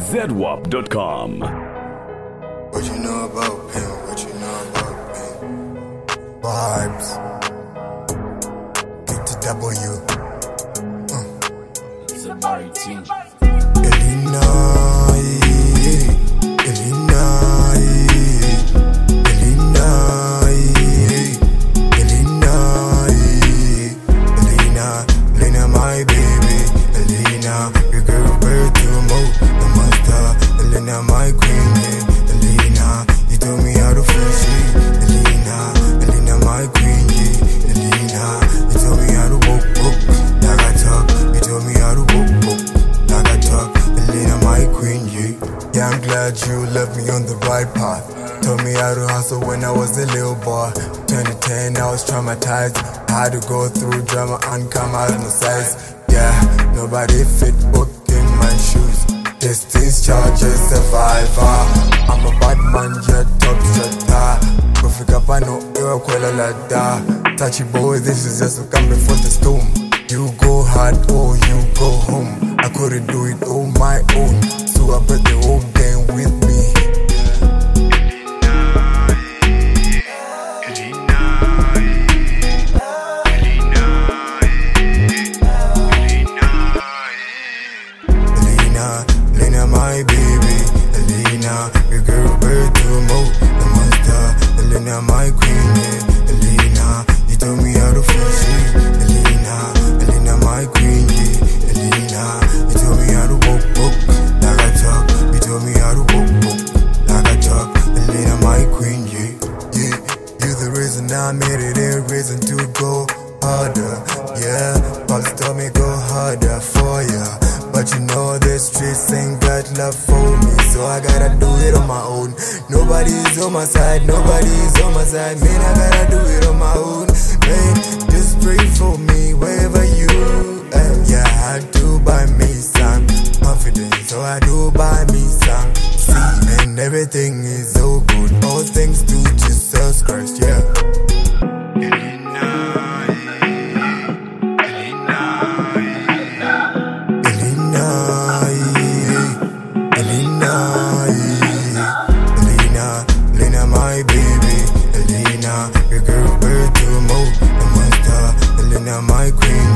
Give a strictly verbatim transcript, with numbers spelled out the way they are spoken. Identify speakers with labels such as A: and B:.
A: Z W A P dot com.
B: What you know about pimp? What you know about pimp? Vibes. Get to W. Uh.
C: It's a party team.
B: Illinois, Illinois, Illinois, Illinois, Elena, Elena, my baby, Elena, you give birth to a mo, the monster, Elena, my queen, yeah. Elena, you told me how to fresh it, Elena, Elena, my queen, yeah. Elena, you told me how to walk, walk, like I talk, you told me how to walk, walk, like I talk, Elena, my queen, yeah. Yeah, I'm glad you left me on the right path. Told me how to hustle when I was a little boy. twenty ten, I was traumatized. Had to go through drama and come out no size. Yeah, nobody fit book in my shoes. Distance charges survivor. I'm a bad man, jet top shutter. Kufika pano, iwa kwela lada. Touchy boy, this is just a come before the storm. You go hard or you go home. I couldn't do it on my own, so I brought the whole gang with me. Elena, Elena, my baby, Elena, you gave birth to a mo, the monster, Elena, my queen, yeah. Elena, you told me how to fresh it, Elena, Elena, my queen, yeah. Elena, you told me how to walk, walk, like I talk, you told me how to walk, walk, like I talk, Elena, my queen, yeah, yeah, you the reason I made it, a reason to go harder, yeah, Pops told me go harder for ya. But you know the streets ain't got love for me, so I gotta do it on my own. Nobody's on my side, nobody's on my side, man, I gotta do it on my own. Man, just pray for me wherever you at. Yeah, I do buy me some confidence, so I do buy me some seed. And everything is so good, all thanks to Jesus Christ, yeah. My baby, Elena, you gave birth to a mo, the monster, Elena, my queen.